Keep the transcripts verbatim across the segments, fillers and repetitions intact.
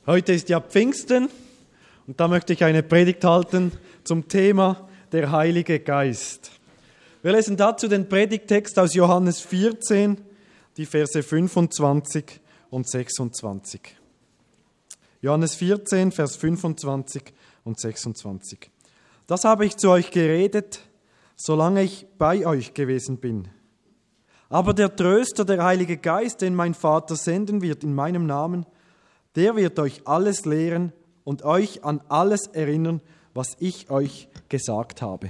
Heute ist ja Pfingsten und da möchte ich eine Predigt halten zum Thema der Heilige Geist. Wir lesen dazu den Predigttext aus Johannes vierzehn, die Verse fünfundzwanzig und sechsundzwanzig. Johannes vierzehn, Vers fünfundzwanzig und sechsundzwanzig. Das habe ich zu euch geredet, solange ich bei euch gewesen bin. Aber der Tröster, der Heilige Geist, den mein Vater senden wird in meinem Namen, der wird euch alles lehren und euch an alles erinnern, was ich euch gesagt habe.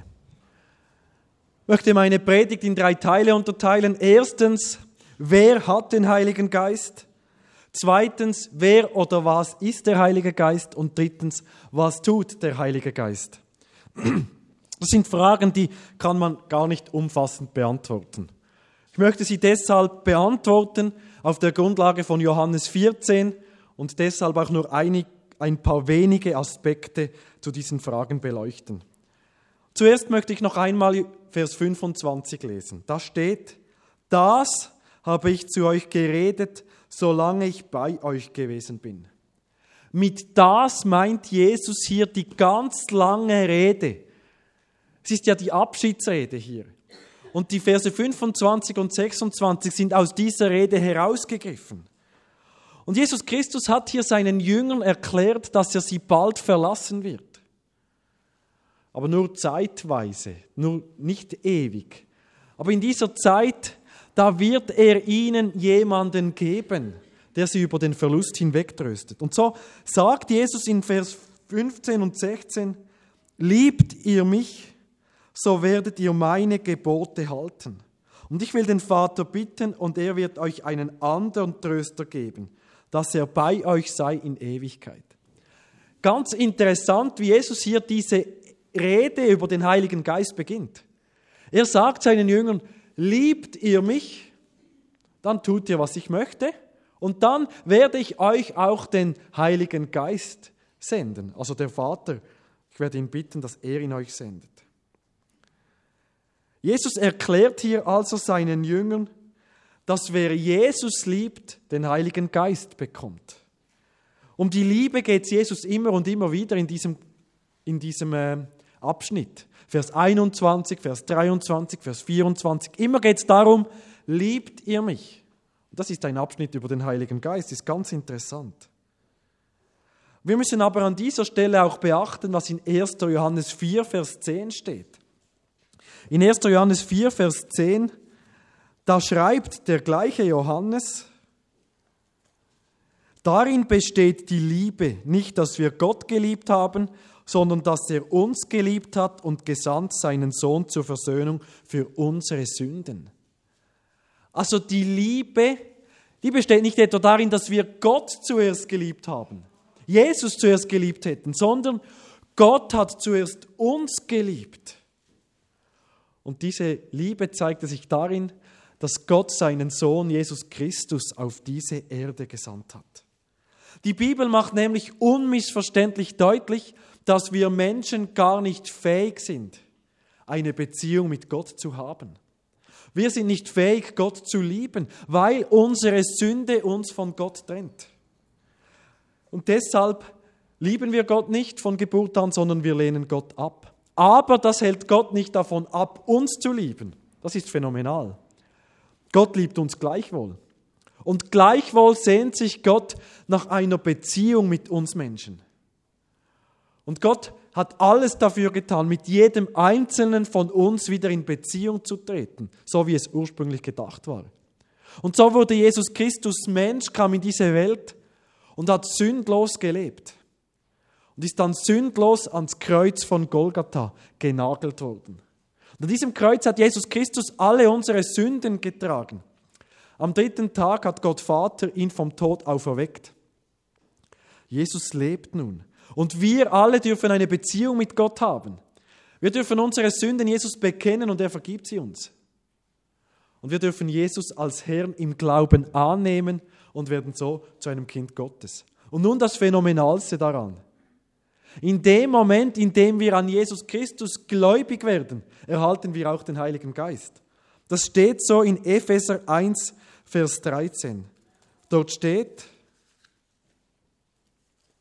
Ich möchte meine Predigt in drei Teile unterteilen. Erstens, wer hat den Heiligen Geist? Zweitens, wer oder was ist der Heilige Geist? Und drittens, was tut der Heilige Geist? Das sind Fragen, die kann man gar nicht umfassend beantworten. Ich möchte sie deshalb beantworten auf der Grundlage von Johannes vierzehn und deshalb auch nur einig, ein paar wenige Aspekte zu diesen Fragen beleuchten. Zuerst möchte ich noch einmal Vers fünfundzwanzig lesen. Da steht: Das habe ich zu euch geredet, solange ich bei euch gewesen bin. Mit das meint Jesus hier die ganz lange Rede. Es ist ja die Abschiedsrede hier. Und die Verse fünfundzwanzig und sechsundzwanzig sind aus dieser Rede herausgegriffen. Und Jesus Christus hat hier seinen Jüngern erklärt, dass er sie bald verlassen wird. Aber nur zeitweise, nur nicht ewig. Aber in dieser Zeit, da wird er ihnen jemanden geben, der sie über den Verlust hinwegtröstet. Und so sagt Jesus in Vers fünfzehn und sechzehn, liebt ihr mich, so werdet ihr meine Gebote halten. Und ich will den Vater bitten, und er wird euch einen anderen Tröster geben, dass er bei euch sei in Ewigkeit. Ganz interessant, wie Jesus hier diese Rede über den Heiligen Geist beginnt. Er sagt seinen Jüngern, liebt ihr mich, dann tut ihr, was ich möchte, und dann werde ich euch auch den Heiligen Geist senden. Also der Vater, ich werde ihn bitten, dass er ihn euch sendet. Jesus erklärt hier also seinen Jüngern, dass wer Jesus liebt, den Heiligen Geist bekommt. Um die Liebe geht es Jesus immer und immer wieder in diesem, in diesem äh, Abschnitt. Vers einundzwanzig, Vers dreiundzwanzig, Vers vierundzwanzig. Immer geht es darum, liebt ihr mich? Und das ist ein Abschnitt über den Heiligen Geist, ist ganz interessant. Wir müssen aber an dieser Stelle auch beachten, was in erster Johannes vier, Vers zehn steht. In erster Johannes vier, Vers zehn, da schreibt der gleiche Johannes, darin besteht die Liebe, nicht, dass wir Gott geliebt haben, sondern dass er uns geliebt hat und gesandt seinen Sohn zur Versöhnung für unsere Sünden. Also die Liebe, die besteht nicht etwa darin, dass wir Gott zuerst geliebt haben, Jesus zuerst geliebt hätten, sondern Gott hat zuerst uns geliebt. Und diese Liebe zeigte sich darin, dass Gott seinen Sohn Jesus Christus auf diese Erde gesandt hat. Die Bibel macht nämlich unmissverständlich deutlich, dass wir Menschen gar nicht fähig sind, eine Beziehung mit Gott zu haben. Wir sind nicht fähig, Gott zu lieben, weil unsere Sünde uns von Gott trennt. Und deshalb lieben wir Gott nicht von Geburt an, sondern wir lehnen Gott ab. Aber das hält Gott nicht davon ab, uns zu lieben. Das ist phänomenal. Gott liebt uns gleichwohl. Und gleichwohl sehnt sich Gott nach einer Beziehung mit uns Menschen. Und Gott hat alles dafür getan, mit jedem Einzelnen von uns wieder in Beziehung zu treten, so wie es ursprünglich gedacht war. Und so wurde Jesus Christus Mensch, kam in diese Welt und hat sündlos gelebt. Und ist dann sündlos ans Kreuz von Golgatha genagelt worden. Und an diesem Kreuz hat Jesus Christus alle unsere Sünden getragen. Am dritten Tag hat Gott Vater ihn vom Tod auferweckt. Jesus lebt nun. Und wir alle dürfen eine Beziehung mit Gott haben. Wir dürfen unsere Sünden Jesus bekennen und er vergibt sie uns. Und wir dürfen Jesus als Herrn im Glauben annehmen und werden so zu einem Kind Gottes. Und nun das Phänomenalste daran. In dem Moment, in dem wir an Jesus Christus gläubig werden, erhalten wir auch den Heiligen Geist. Das steht so in Epheser eins, Vers dreizehn. Dort steht,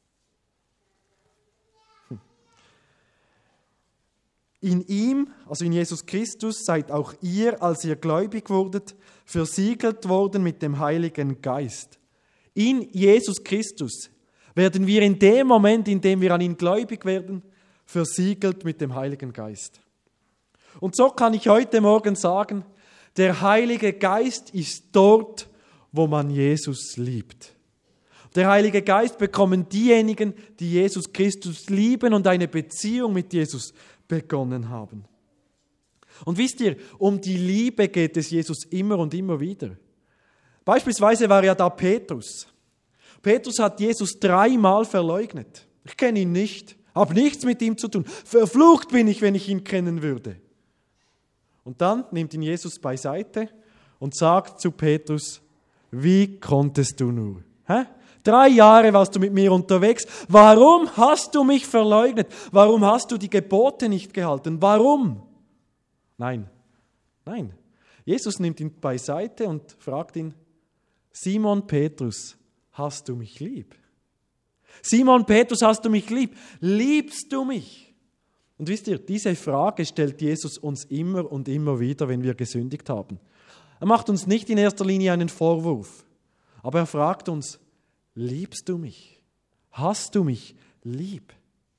In ihm, also in Jesus Christus, seid auch ihr, als ihr gläubig wurdet, versiegelt worden mit dem Heiligen Geist. In Jesus Christus werden wir in dem Moment, in dem wir an ihn gläubig werden, versiegelt mit dem Heiligen Geist. Und so kann ich heute Morgen sagen, der Heilige Geist ist dort, wo man Jesus liebt. Der Heilige Geist bekommen diejenigen, die Jesus Christus lieben und eine Beziehung mit Jesus begonnen haben. Und wisst ihr, um die Liebe geht es Jesus immer und immer wieder. Beispielsweise war ja da Petrus. Petrus hat Jesus dreimal verleugnet. Ich kenne ihn nicht, habe nichts mit ihm zu tun. Verflucht bin ich, wenn ich ihn kennen würde. Und dann nimmt ihn Jesus beiseite und sagt zu Petrus, wie konntest du nur? Hä? Drei Jahre warst du mit mir unterwegs. Warum hast du mich verleugnet? Warum hast du die Gebote nicht gehalten? Warum? Nein, nein. Jesus nimmt ihn beiseite und fragt ihn, Simon Petrus, hast du mich lieb? Simon Petrus, hast du mich lieb? Liebst du mich? Und wisst ihr, diese Frage stellt Jesus uns immer und immer wieder, wenn wir gesündigt haben. Er macht uns nicht in erster Linie einen Vorwurf, aber er fragt uns, liebst du mich? Hast du mich lieb?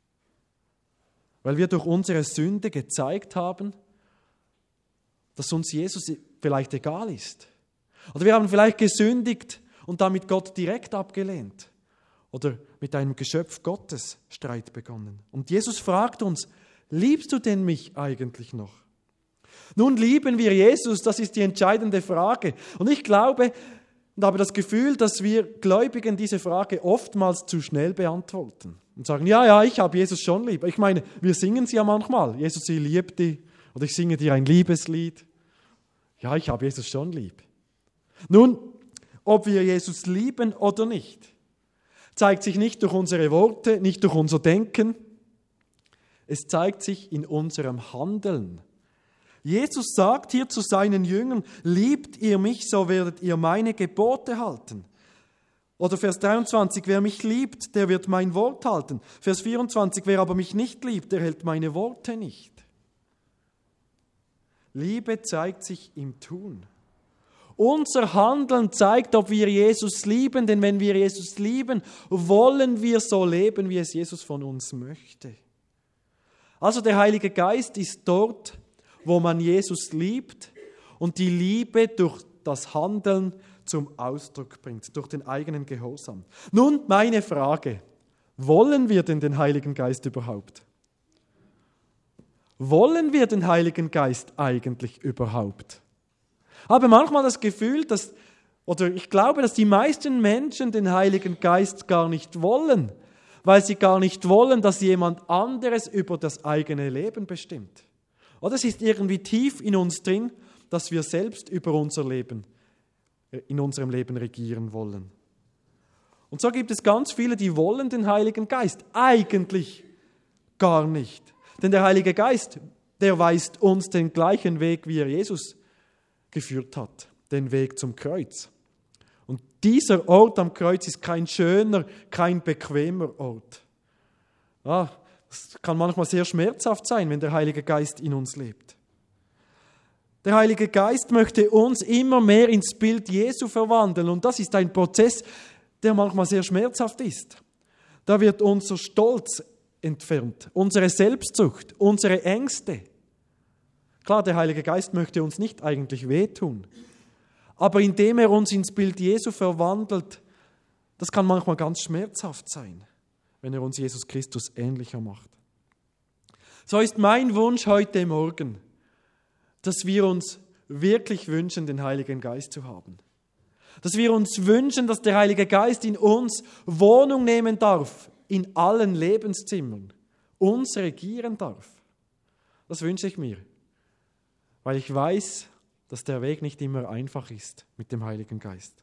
Weil wir durch unsere Sünde gezeigt haben, dass uns Jesus vielleicht egal ist. Oder wir haben vielleicht gesündigt und damit Gott direkt abgelehnt. Oder mit einem Geschöpf Gottes Streit begonnen. Und Jesus fragt uns, liebst du denn mich eigentlich noch? Nun lieben wir Jesus, das ist die entscheidende Frage. Und ich glaube und habe das Gefühl, dass wir Gläubigen diese Frage oftmals zu schnell beantworten. Und sagen, ja, ja, ich habe Jesus schon lieb. Ich meine, wir singen es ja manchmal. Jesus, ich liebe dich. Oder ich singe dir ein Liebeslied. Ja, ich habe Jesus schon lieb. Nun, ob wir Jesus lieben oder nicht, zeigt sich nicht durch unsere Worte, nicht durch unser Denken. Es zeigt sich in unserem Handeln. Jesus sagt hier zu seinen Jüngern, liebt ihr mich, so werdet ihr meine Gebote halten. Oder Vers dreiundzwanzig, wer mich liebt, der wird mein Wort halten. Vers vierundzwanzig, wer aber mich nicht liebt, der hält meine Worte nicht. Liebe zeigt sich im Tun. Unser Handeln zeigt, ob wir Jesus lieben, denn wenn wir Jesus lieben, wollen wir so leben, wie es Jesus von uns möchte. Also der Heilige Geist ist dort, wo man Jesus liebt und die Liebe durch das Handeln zum Ausdruck bringt, durch den eigenen Gehorsam. Nun meine Frage, wollen wir denn den Heiligen Geist überhaupt? Wollen wir den Heiligen Geist eigentlich überhaupt? Ich habe manchmal das Gefühl, dass, oder ich glaube, dass die meisten Menschen den Heiligen Geist gar nicht wollen, weil sie gar nicht wollen, dass jemand anderes über das eigene Leben bestimmt. Oder es ist irgendwie tief in uns drin, dass wir selbst über unser Leben, in unserem Leben regieren wollen. Und so gibt es ganz viele, die wollen den Heiligen Geist eigentlich gar nicht. Denn der Heilige Geist, der weist uns den gleichen Weg, wie er Jesus geführt hat, den Weg zum Kreuz. Und dieser Ort am Kreuz ist kein schöner, kein bequemer Ort. Ah, das kann manchmal sehr schmerzhaft sein, wenn der Heilige Geist in uns lebt. Der Heilige Geist möchte uns immer mehr ins Bild Jesu verwandeln und das ist ein Prozess, der manchmal sehr schmerzhaft ist. Da wird unser Stolz entfernt, unsere Selbstsucht, unsere Ängste. Klar, der Heilige Geist möchte uns nicht eigentlich wehtun, aber indem er uns ins Bild Jesu verwandelt, das kann manchmal ganz schmerzhaft sein, wenn er uns Jesus Christus ähnlicher macht. So ist mein Wunsch heute Morgen, dass wir uns wirklich wünschen, den Heiligen Geist zu haben. Dass wir uns wünschen, dass der Heilige Geist in uns Wohnung nehmen darf, in allen Lebenszimmern, uns regieren darf. Das wünsche ich mir, weil ich weiß, dass der Weg nicht immer einfach ist mit dem Heiligen Geist.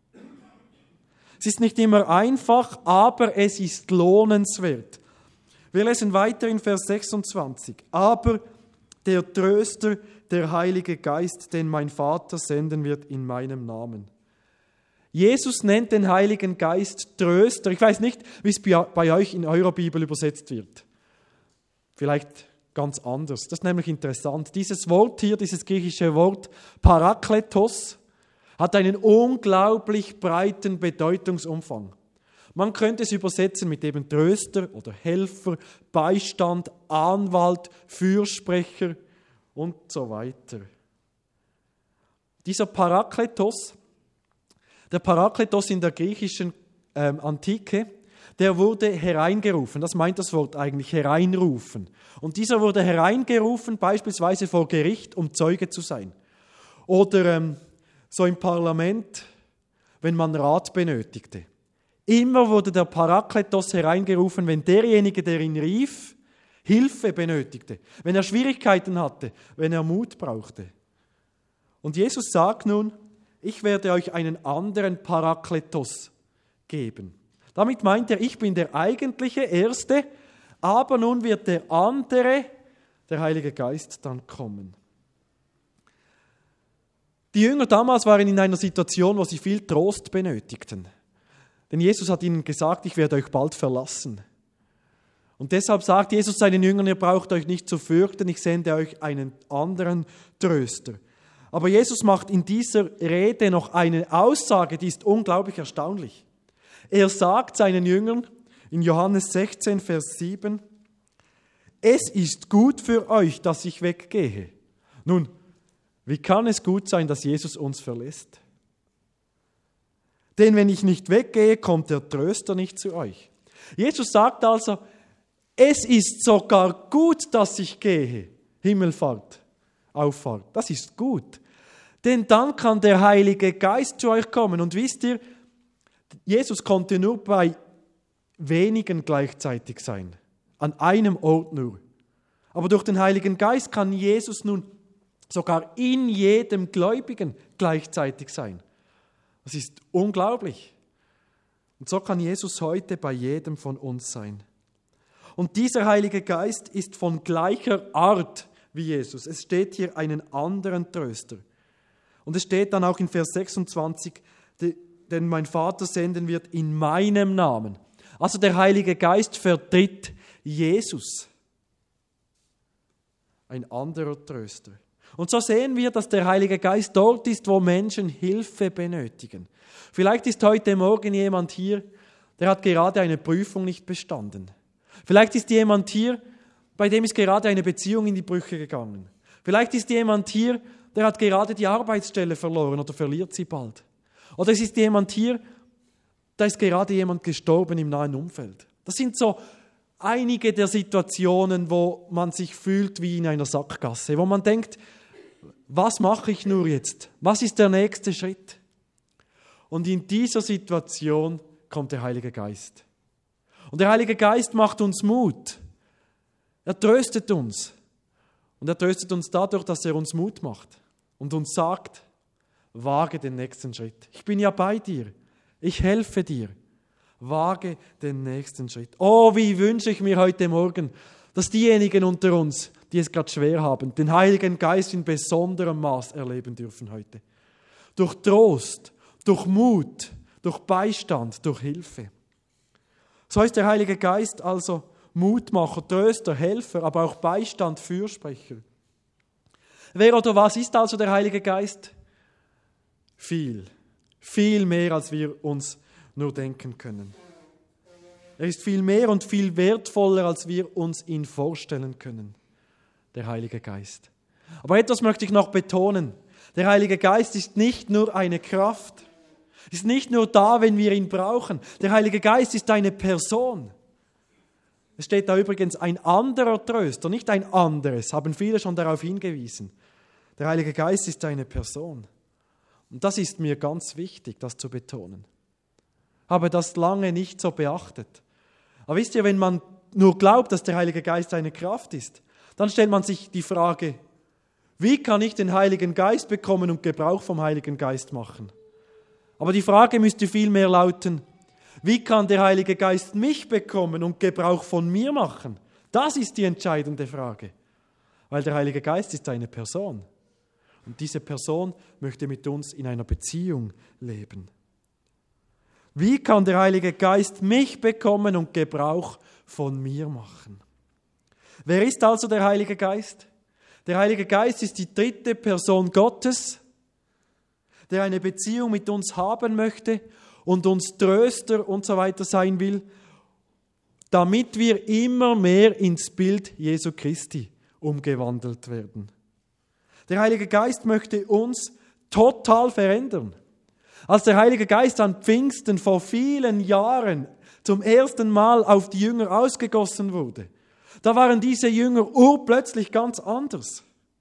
Es ist nicht immer einfach, aber es ist lohnenswert. Wir lesen weiter in Vers sechsundzwanzig. Aber der Tröster, der Heilige Geist, den mein Vater senden wird in meinem Namen. Jesus nennt den Heiligen Geist Tröster. Ich weiß nicht, wie es bei euch in eurer Bibel übersetzt wird. Vielleicht ganz anders. Das ist nämlich interessant. Dieses Wort hier, dieses griechische Wort Parakletos, hat einen unglaublich breiten Bedeutungsumfang. Man könnte es übersetzen mit eben Tröster oder Helfer, Beistand, Anwalt, Fürsprecher und so weiter. Dieser Parakletos, der Parakletos in der griechischen ähm, Antike, der wurde hereingerufen. Das meint das Wort eigentlich, hereinrufen. Und dieser wurde hereingerufen, beispielsweise vor Gericht, um Zeuge zu sein. Oder ähm, so im Parlament, wenn man Rat benötigte. Immer wurde der Parakletos hereingerufen, wenn derjenige, der ihn rief, Hilfe benötigte, wenn er Schwierigkeiten hatte, wenn er Mut brauchte. Und Jesus sagt nun, ich werde euch einen anderen Parakletos geben. Damit meint er, ich bin der eigentliche Erste, aber nun wird der andere, der Heilige Geist, dann kommen. Die Jünger damals waren in einer Situation, wo sie viel Trost benötigten. Denn Jesus hat ihnen gesagt, ich werde euch bald verlassen. Und deshalb sagt Jesus seinen Jüngern, ihr braucht euch nicht zu fürchten, ich sende euch einen anderen Tröster. Aber Jesus macht in dieser Rede noch eine Aussage, die ist unglaublich erstaunlich. Er sagt seinen Jüngern in Johannes sechzehn, Vers sieben, es ist gut für euch, dass ich weggehe. Nun, wie kann es gut sein, dass Jesus uns verlässt? Denn wenn ich nicht weggehe, kommt der Tröster nicht zu euch. Jesus sagt also, es ist sogar gut, dass ich gehe. Himmelfahrt, Auffahrt, das ist gut. Denn dann kann der Heilige Geist zu euch kommen. Und wisst ihr, Jesus konnte nur bei wenigen gleichzeitig sein. An einem Ort nur. Aber durch den Heiligen Geist kann Jesus nun sogar in jedem Gläubigen gleichzeitig sein. Das ist unglaublich. Und so kann Jesus heute bei jedem von uns sein. Und dieser Heilige Geist ist von gleicher Art wie Jesus. Es steht hier einen anderen Tröster. Und es steht dann auch in Vers sechsundzwanzig, denn mein Vater senden wird in meinem Namen. Also der Heilige Geist vertritt Jesus. Ein anderer Tröster. Und so sehen wir, dass der Heilige Geist dort ist, wo Menschen Hilfe benötigen. Vielleicht ist heute Morgen jemand hier, der hat gerade eine Prüfung nicht bestanden. Vielleicht ist jemand hier, bei dem ist gerade eine Beziehung in die Brüche gegangen. Vielleicht ist jemand hier, der hat gerade die Arbeitsstelle verloren oder verliert sie bald. Oder es ist jemand hier, da ist gerade jemand gestorben im nahen Umfeld. Das sind so einige der Situationen, wo man sich fühlt wie in einer Sackgasse, wo man denkt, was mache ich nur jetzt? Was ist der nächste Schritt? Und in dieser Situation kommt der Heilige Geist. Und der Heilige Geist macht uns Mut. Er tröstet uns. Und er tröstet uns dadurch, dass er uns Mut macht und uns sagt, wage den nächsten Schritt. Ich bin ja bei dir. Ich helfe dir. Wage den nächsten Schritt. Oh, wie wünsche ich mir heute Morgen, dass diejenigen unter uns, die es gerade schwer haben, den Heiligen Geist in besonderem Maß erleben dürfen heute. Durch Trost, durch Mut, durch Beistand, durch Hilfe. So ist der Heilige Geist also Mutmacher, Tröster, Helfer, aber auch Beistand, Fürsprecher. Wer oder was ist also der Heilige Geist? Viel, viel mehr, als wir uns nur denken können. Er ist viel mehr und viel wertvoller, als wir uns ihn vorstellen können, der Heilige Geist. Aber etwas möchte ich noch betonen. Der Heilige Geist ist nicht nur eine Kraft, ist nicht nur da, wenn wir ihn brauchen. Der Heilige Geist ist eine Person. Es steht da übrigens ein anderer Tröster, nicht ein anderes, haben viele schon darauf hingewiesen. Der Heilige Geist ist eine Person. Und das ist mir ganz wichtig, das zu betonen. Habe das lange nicht so beachtet. Aber wisst ihr, wenn man nur glaubt, dass der Heilige Geist eine Kraft ist, dann stellt man sich die Frage, wie kann ich den Heiligen Geist bekommen und Gebrauch vom Heiligen Geist machen? Aber die Frage müsste vielmehr lauten, wie kann der Heilige Geist mich bekommen und Gebrauch von mir machen? Das ist die entscheidende Frage. Weil der Heilige Geist ist eine Person. Und diese Person möchte mit uns in einer Beziehung leben. Wie kann der Heilige Geist mich bekommen und Gebrauch von mir machen? Wer ist also der Heilige Geist? Der Heilige Geist ist die dritte Person Gottes, der eine Beziehung mit uns haben möchte und uns Tröster und so weiter sein will, damit wir immer mehr ins Bild Jesu Christi umgewandelt werden. Der Heilige Geist möchte uns total verändern. Als der Heilige Geist an Pfingsten vor vielen Jahren zum ersten Mal auf die Jünger ausgegossen wurde, da waren diese Jünger urplötzlich ganz anders.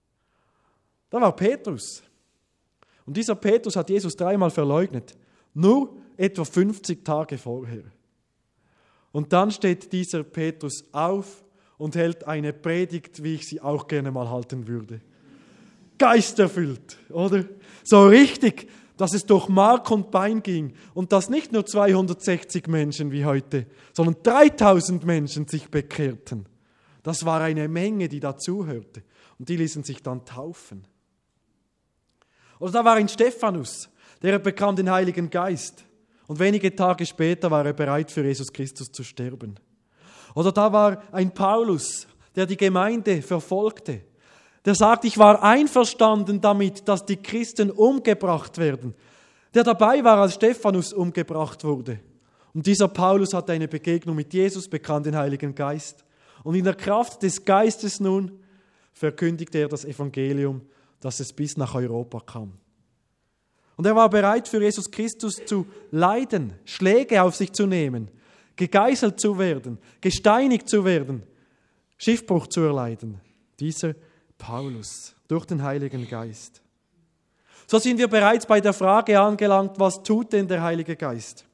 Da war Petrus. Und dieser Petrus hat Jesus dreimal verleugnet. Nur etwa fünfzig Tage vorher. Und dann steht dieser Petrus auf und hält eine Predigt, wie ich sie auch gerne mal halten würde. Geisterfüllt, oder? So richtig, dass es durch Mark und Bein ging und dass nicht nur zweihundertsechzig Menschen wie heute, sondern dreitausend Menschen sich bekehrten. Das war eine Menge, die dazuhörte. Und die ließen sich dann taufen. Oder da war ein Stephanus, der bekam den Heiligen Geist. Und wenige Tage später war er bereit, für Jesus Christus zu sterben. Oder da war ein Paulus, der die Gemeinde verfolgte. Der sagt, ich war einverstanden damit, dass die Christen umgebracht werden. Der dabei war, als Stephanus umgebracht wurde. Und dieser Paulus hatte eine Begegnung mit Jesus, bekam den Heiligen Geist. Und in der Kraft des Geistes nun verkündigte er das Evangelium, dass es bis nach Europa kam. Und er war bereit, für Jesus Christus zu leiden, Schläge auf sich zu nehmen, gegeißelt zu werden, gesteinigt zu werden, Schiffbruch zu erleiden. Dieser Paulus, durch den Heiligen Geist. So sind wir bereits bei der Frage angelangt, was tut denn der Heilige Geist?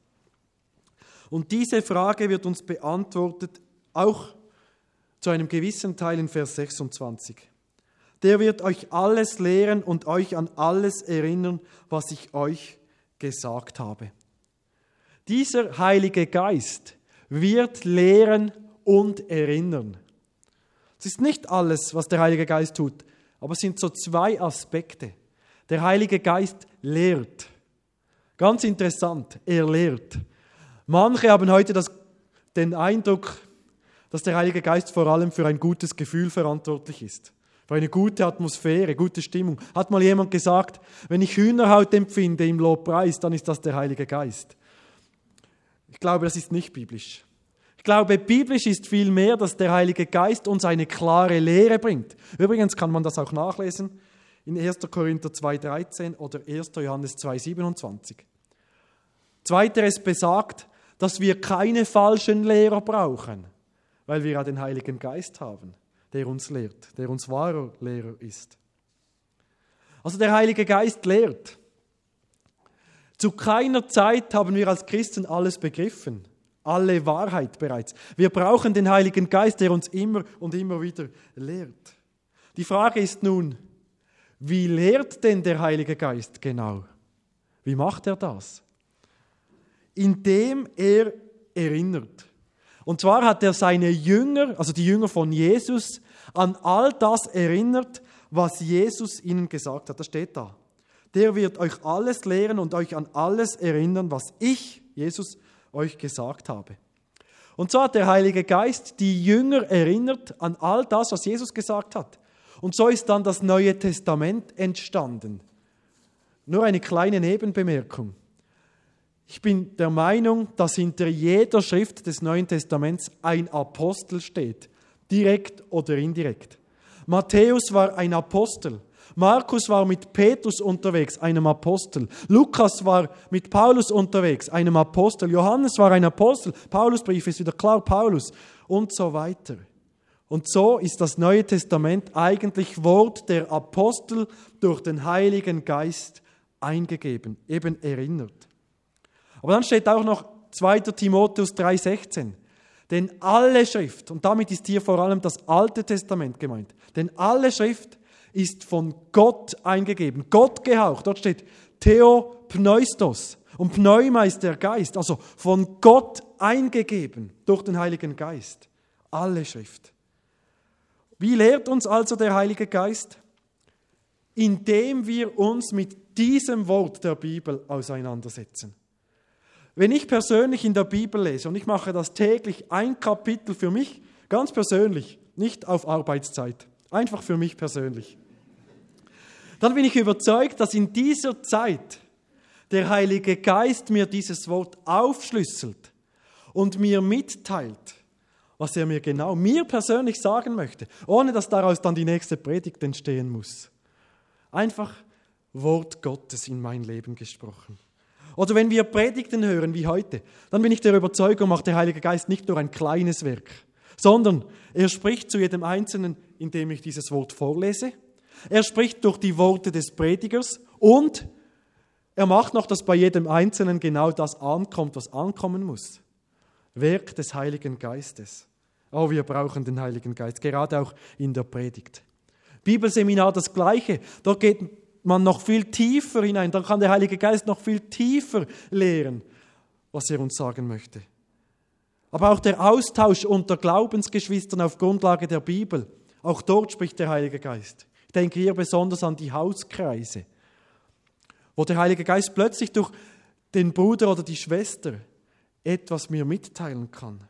Und diese Frage wird uns beantwortet, auch zu einem gewissen Teil in Vers sechsundzwanzig. Der wird euch alles lehren und euch an alles erinnern, was ich euch gesagt habe. Dieser Heilige Geist wird lehren und erinnern. Es ist nicht alles, was der Heilige Geist tut, aber es sind so zwei Aspekte. Der Heilige Geist lehrt. Ganz interessant, er lehrt. Manche haben heute das, den Eindruck, dass der Heilige Geist vor allem für ein gutes Gefühl verantwortlich ist. Für eine gute Atmosphäre, gute Stimmung. Hat mal jemand gesagt, wenn ich Hühnerhaut empfinde im Lobpreis, dann ist das der Heilige Geist. Ich glaube, das ist nicht biblisch. Ich glaube, biblisch ist vielmehr, dass der Heilige Geist uns eine klare Lehre bringt. Übrigens kann man das auch nachlesen in erster Korinther zwei dreizehn oder erster Johannes zwei siebenundzwanzig. Zweiteres besagt, dass wir keine falschen Lehrer brauchen, weil wir ja den Heiligen Geist haben, der uns lehrt, der uns wahrer Lehrer ist. Also der Heilige Geist lehrt. Zu keiner Zeit haben wir als Christen alles begriffen, alle Wahrheit bereits. Wir brauchen den Heiligen Geist, der uns immer und immer wieder lehrt. Die Frage ist nun, wie lehrt denn der Heilige Geist genau? Wie macht er das? Indem er erinnert. Und zwar hat er seine Jünger, also die Jünger von Jesus, an all das erinnert, was Jesus ihnen gesagt hat. Das steht da. Der wird euch alles lehren und euch an alles erinnern, was ich, Jesus, euch gesagt habe. Und so hat der Heilige Geist die Jünger erinnert an all das, was Jesus gesagt hat. Und so ist dann das Neue Testament entstanden. Nur eine kleine Nebenbemerkung. Ich bin der Meinung, dass hinter jeder Schrift des Neuen Testaments ein Apostel steht, direkt oder indirekt. Matthäus war ein Apostel. Markus war mit Petrus unterwegs, einem Apostel. Lukas war mit Paulus unterwegs, einem Apostel. Johannes war ein Apostel. Paulusbrief ist wieder klar, Paulus und so weiter. Und so ist das Neue Testament eigentlich Wort der Apostel durch den Heiligen Geist eingegeben, eben erinnert. Aber dann steht auch noch zweiter Timotheus drei sechzehn. Denn alle Schrift, und damit ist hier vor allem das Alte Testament gemeint, denn alle Schrift ist von Gott eingegeben, Gott gehaucht. Dort steht Theopneustos und Pneuma ist der Geist, also von Gott eingegeben durch den Heiligen Geist. Alle Schrift. Wie lehrt uns also der Heilige Geist? Indem wir uns mit diesem Wort der Bibel auseinandersetzen. Wenn ich persönlich in der Bibel lese, und ich mache das täglich, ein Kapitel für mich, ganz persönlich, nicht auf Arbeitszeit, einfach für mich persönlich. Dann bin ich überzeugt, dass in dieser Zeit der Heilige Geist mir dieses Wort aufschlüsselt und mir mitteilt, was er mir genau, mir persönlich sagen möchte, ohne dass daraus dann die nächste Predigt entstehen muss. Einfach Wort Gottes in mein Leben gesprochen. Oder wenn wir Predigten hören wie heute, dann bin ich der Überzeugung, macht der Heilige Geist nicht nur ein kleines Werk, sondern er spricht zu jedem Einzelnen, indem ich dieses Wort vorlese. Er spricht durch die Worte des Predigers und er macht noch, dass bei jedem Einzelnen genau das ankommt, was ankommen muss. Werk des Heiligen Geistes. Oh, wir brauchen den Heiligen Geist, gerade auch in der Predigt. Bibelseminar das Gleiche. Dort geht man noch viel tiefer hinein. Da kann der Heilige Geist noch viel tiefer lehren, was er uns sagen möchte. Aber auch der Austausch unter Glaubensgeschwistern auf Grundlage der Bibel. Auch dort spricht der Heilige Geist. Ich denke hier besonders an die Hauskreise, wo der Heilige Geist plötzlich durch den Bruder oder die Schwester etwas mir mitteilen kann.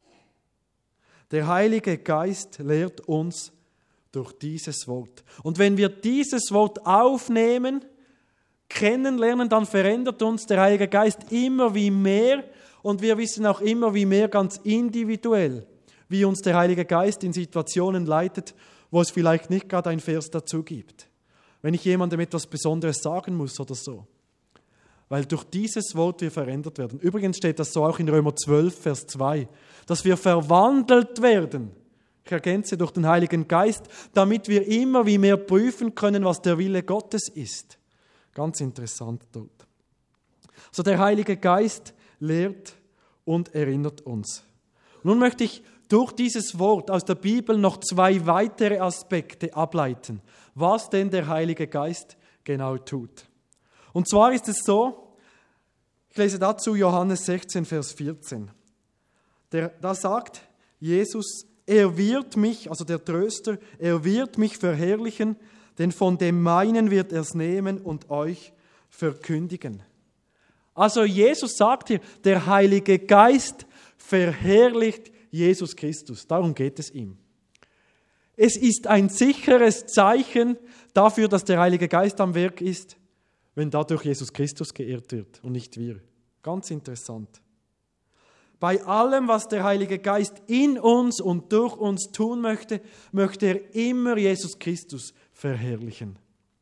Der Heilige Geist lehrt uns durch dieses Wort. Und wenn wir dieses Wort aufnehmen, kennenlernen, dann verändert uns der Heilige Geist immer wie mehr und wir wissen auch immer wie mehr ganz individuell, wie uns der Heilige Geist in Situationen leitet, wo es vielleicht nicht gerade ein Vers dazu gibt. Wenn ich jemandem etwas Besonderes sagen muss oder so. Weil durch dieses Wort wir verändert werden. Übrigens steht das so auch in Römer zwölf, Vers zwei, dass wir verwandelt werden. Ich ergänze durch den Heiligen Geist, damit wir immer wie mehr prüfen können, was der Wille Gottes ist. Ganz interessant dort. Also der Heilige Geist lehrt und erinnert uns. Nun möchte ich durch dieses Wort aus der Bibel noch zwei weitere Aspekte ableiten, was denn der Heilige Geist genau tut. Und zwar ist es so, ich lese dazu Johannes sechzehn, Vers vierzehn. Der, da sagt Jesus, er wird mich, also der Tröster, er wird mich verherrlichen, denn von dem meinen wird er es nehmen und euch verkündigen. Also Jesus sagt hier, der Heilige Geist verherrlicht Jesus Christus. Darum geht es ihm. Es ist ein sicheres Zeichen dafür, dass der Heilige Geist am Werk ist, wenn dadurch Jesus Christus geehrt wird und nicht wir. Ganz interessant. Bei allem, was der Heilige Geist in uns und durch uns tun möchte, möchte er immer Jesus Christus verherrlichen.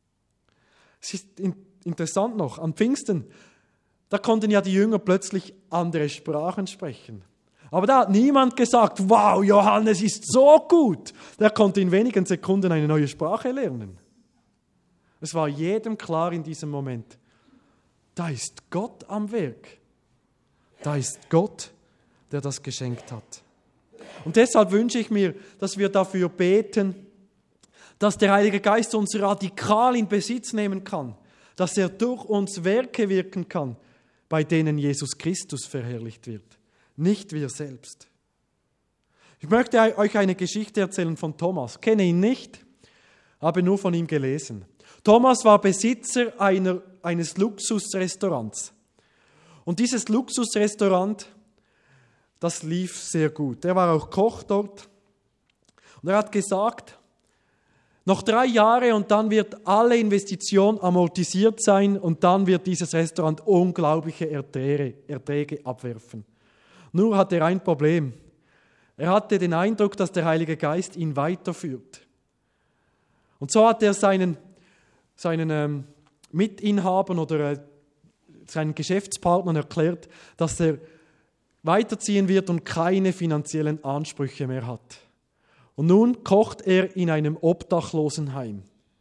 Es ist interessant noch, am Pfingsten, da konnten ja die Jünger plötzlich andere Sprachen sprechen. Aber da hat niemand gesagt, wow, Johannes ist so gut. Der konnte in wenigen Sekunden eine neue Sprache lernen. Es war jedem klar in diesem Moment, da ist Gott am Werk. Da ist Gott, der das geschenkt hat. Und deshalb wünsche ich mir, dass wir dafür beten, dass der Heilige Geist uns radikal in Besitz nehmen kann, dass er durch uns Werke wirken kann, bei denen Jesus Christus verherrlicht wird. Nicht wir selbst. Ich möchte euch eine Geschichte erzählen von Thomas. Kenne ihn nicht, habe nur von ihm gelesen. Thomas war Besitzer einer, eines Luxusrestaurants. Und dieses Luxusrestaurant, das lief sehr gut. Er war auch Koch dort. Und er hat gesagt, noch drei Jahre und dann wird alle Investition amortisiert sein und dann wird dieses Restaurant unglaubliche Erträge, Erträge abwerfen. Nur hat er ein Problem. Er hatte den Eindruck, dass der Heilige Geist ihn weiterführt. Und so hat er seinen, seinen ähm, Mitinhabern oder äh, seinen Geschäftspartnern erklärt, dass er weiterziehen wird und keine finanziellen Ansprüche mehr hat. Und nun kocht er in einem Obdachlosenheim.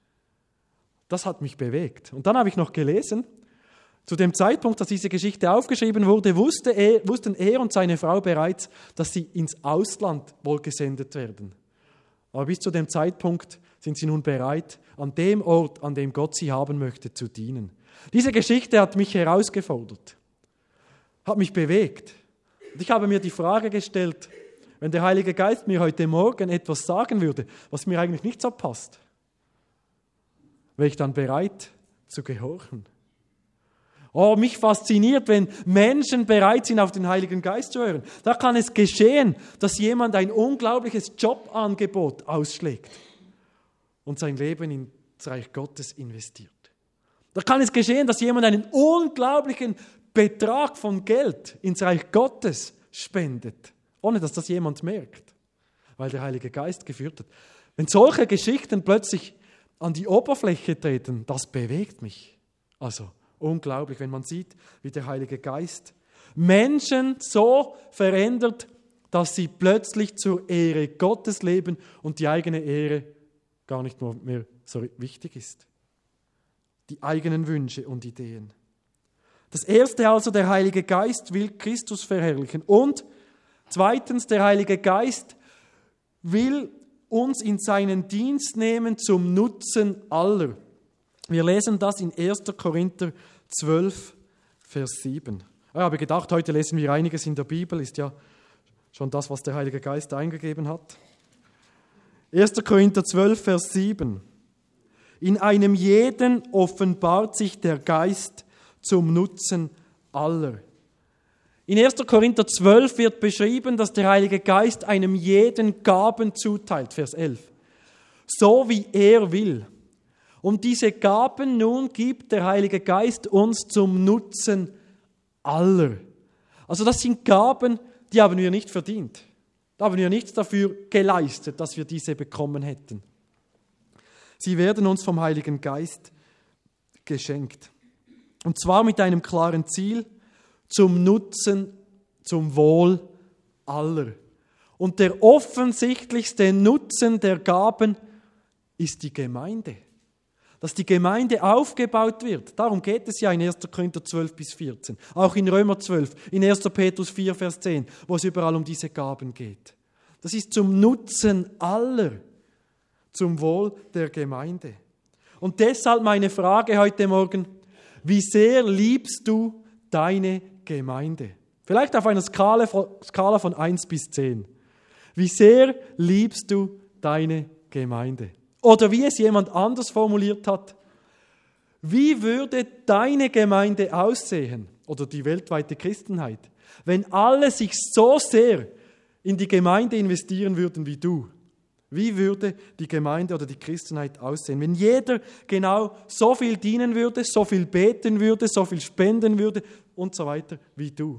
Das hat mich bewegt. Und dann habe ich noch gelesen, zu dem Zeitpunkt, dass diese Geschichte aufgeschrieben wurde, wusste er, wussten er und seine Frau bereits, dass sie ins Ausland wohl gesendet werden. Aber bis zu dem Zeitpunkt sind sie nun bereit, an dem Ort, an dem Gott sie haben möchte, zu dienen. Diese Geschichte hat mich herausgefordert, hat mich bewegt. Und ich habe mir die Frage gestellt, wenn der Heilige Geist mir heute Morgen etwas sagen würde, was mir eigentlich nicht so passt, wäre ich dann bereit zu gehorchen? Oh, mich fasziniert, wenn Menschen bereit sind, auf den Heiligen Geist zu hören. Da kann es geschehen, dass jemand ein unglaubliches Jobangebot ausschlägt und sein Leben ins Reich Gottes investiert. Da kann es geschehen, dass jemand einen unglaublichen Betrag von Geld ins Reich Gottes spendet, ohne dass das jemand merkt, weil der Heilige Geist geführt hat. Wenn solche Geschichten plötzlich an die Oberfläche treten, das bewegt mich. Also unglaublich, wenn man sieht, wie der Heilige Geist Menschen so verändert, dass sie plötzlich zur Ehre Gottes leben und die eigene Ehre gar nicht mehr so wichtig ist. Die eigenen Wünsche und Ideen. Das erste also, der Heilige Geist will Christus verherrlichen. Und zweitens, der Heilige Geist will uns in seinen Dienst nehmen zum Nutzen aller. Wir lesen das in erster Korinther zwölf, Vers sieben. Ich habe gedacht, heute lesen wir einiges in der Bibel, ist ja schon das, was der Heilige Geist eingegeben hat. erster Korinther zwölf, Vers sieben. In einem jeden offenbart sich der Geist zum Nutzen aller. In erster Korinther zwölf wird beschrieben, dass der Heilige Geist einem jeden Gaben zuteilt, Vers elf. So wie er will. Und diese Gaben nun gibt der Heilige Geist uns zum Nutzen aller. Also das sind Gaben, die haben wir nicht verdient. Da haben wir nichts dafür geleistet, dass wir diese bekommen hätten. Sie werden uns vom Heiligen Geist geschenkt. Und zwar mit einem klaren Ziel, zum Nutzen, zum Wohl aller. Und der offensichtlichste Nutzen der Gaben ist die Gemeinde. Dass die Gemeinde aufgebaut wird. Darum geht es ja in erster Korinther zwölf bis vierzehn. Auch in Römer zwölf, in erster Petrus vier, Vers zehn, wo es überall um diese Gaben geht. Das ist zum Nutzen aller, zum Wohl der Gemeinde. Und deshalb meine Frage heute Morgen: Wie sehr liebst du deine Gemeinde? Vielleicht auf einer Skala von, Skala von eins bis zehn. Wie sehr liebst du deine Gemeinde? Oder wie es jemand anders formuliert hat: Wie würde deine Gemeinde aussehen, oder die weltweite Christenheit, wenn alle sich so sehr in die Gemeinde investieren würden wie du? Wie würde die Gemeinde oder die Christenheit aussehen, wenn jeder genau so viel dienen würde, so viel beten würde, so viel spenden würde und so weiter wie du?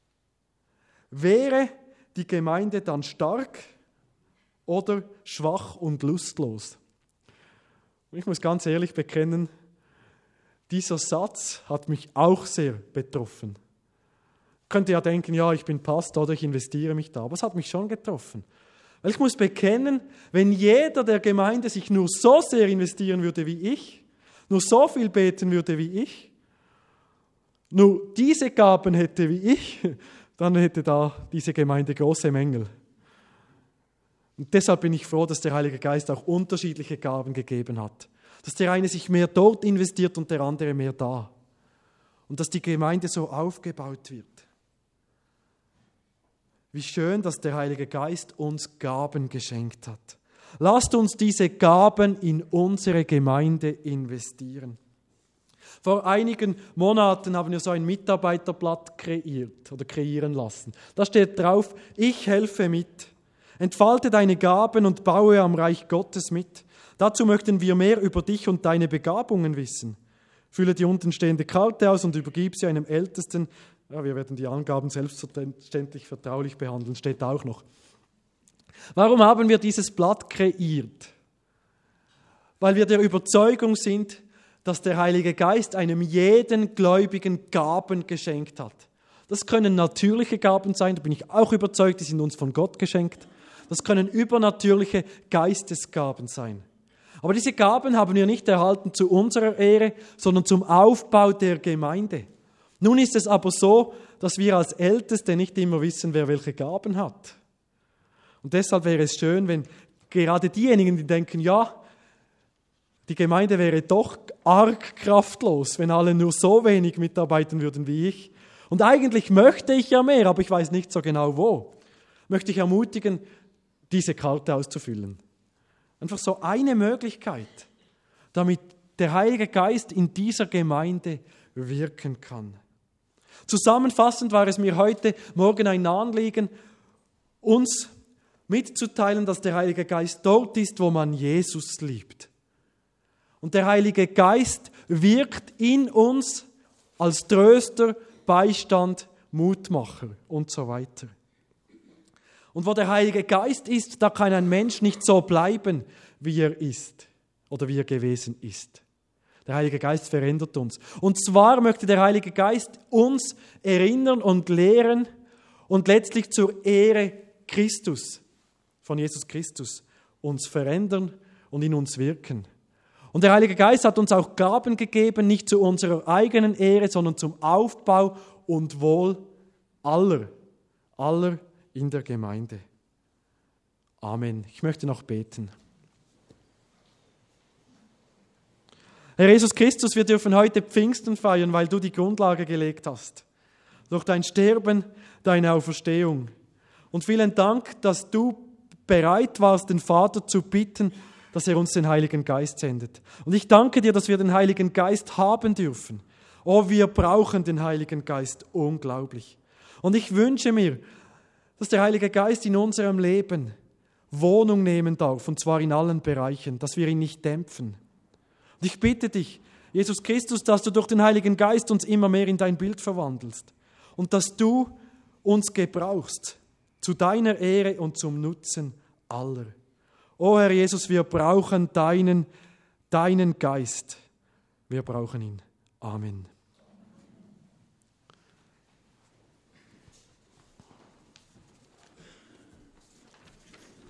Wäre die Gemeinde dann stark oder schwach und lustlos? Ich muss ganz ehrlich bekennen, dieser Satz hat mich auch sehr betroffen. Ich könnte ja denken, ja, ich bin Pastor oder ich investiere mich da, aber es hat mich schon getroffen. Weil ich muss bekennen, wenn jeder der Gemeinde sich nur so sehr investieren würde wie ich, nur so viel beten würde wie ich, nur diese Gaben hätte wie ich, dann hätte da diese Gemeinde große Mängel. Und deshalb bin ich froh, dass der Heilige Geist auch unterschiedliche Gaben gegeben hat. Dass der eine sich mehr dort investiert und der andere mehr da. Und dass die Gemeinde so aufgebaut wird. Wie schön, dass der Heilige Geist uns Gaben geschenkt hat. Lasst uns diese Gaben in unsere Gemeinde investieren. Vor einigen Monaten haben wir so ein Mitarbeiterblatt kreiert oder kreieren lassen. Da steht drauf: Ich helfe mit. Entfalte deine Gaben und baue am Reich Gottes mit. Dazu möchten wir mehr über dich und deine Begabungen wissen. Fülle die untenstehende Karte aus und übergib sie einem Ältesten. Ja, wir werden die Angaben selbstverständlich vertraulich behandeln, steht auch noch. Warum haben wir dieses Blatt kreiert? Weil wir der Überzeugung sind, dass der Heilige Geist einem jeden Gläubigen Gaben geschenkt hat. Das können natürliche Gaben sein, da bin ich auch überzeugt, die sind uns von Gott geschenkt. Das können übernatürliche Geistesgaben sein. Aber diese Gaben haben wir nicht erhalten zu unserer Ehre, sondern zum Aufbau der Gemeinde. Nun ist es aber so, dass wir als Älteste nicht immer wissen, wer welche Gaben hat. Und deshalb wäre es schön, wenn gerade diejenigen, die denken, ja, die Gemeinde wäre doch arg kraftlos, wenn alle nur so wenig mitarbeiten würden wie ich. Und eigentlich möchte ich ja mehr, aber ich weiß nicht so genau wo. Möchte ich ermutigen, diese Karte auszufüllen. Einfach so eine Möglichkeit, damit der Heilige Geist in dieser Gemeinde wirken kann. Zusammenfassend war es mir heute Morgen ein Anliegen, uns mitzuteilen, dass der Heilige Geist dort ist, wo man Jesus liebt. Und der Heilige Geist wirkt in uns als Tröster, Beistand, Mutmacher und so weiter. Und wo der Heilige Geist ist, da kann ein Mensch nicht so bleiben, wie er ist oder wie er gewesen ist. Der Heilige Geist verändert uns. Und zwar möchte der Heilige Geist uns erinnern und lehren und letztlich zur Ehre Christus, von Jesus Christus, uns verändern und in uns wirken. Und der Heilige Geist hat uns auch Gaben gegeben, nicht zu unserer eigenen Ehre, sondern zum Aufbau und Wohl aller, aller in der Gemeinde. Amen. Ich möchte noch beten. Herr Jesus Christus, wir dürfen heute Pfingsten feiern, weil du die Grundlage gelegt hast. Durch dein Sterben, deine Auferstehung. Und vielen Dank, dass du bereit warst, den Vater zu bitten, dass er uns den Heiligen Geist sendet. Und ich danke dir, dass wir den Heiligen Geist haben dürfen. Oh, wir brauchen den Heiligen Geist unglaublich. Und ich wünsche mir, dass der Heilige Geist in unserem Leben Wohnung nehmen darf, und zwar in allen Bereichen, dass wir ihn nicht dämpfen. Und ich bitte dich, Jesus Christus, dass du durch den Heiligen Geist uns immer mehr in dein Bild verwandelst und dass du uns gebrauchst zu deiner Ehre und zum Nutzen aller. O Herr Jesus, wir brauchen deinen, deinen Geist. Wir brauchen ihn. Amen.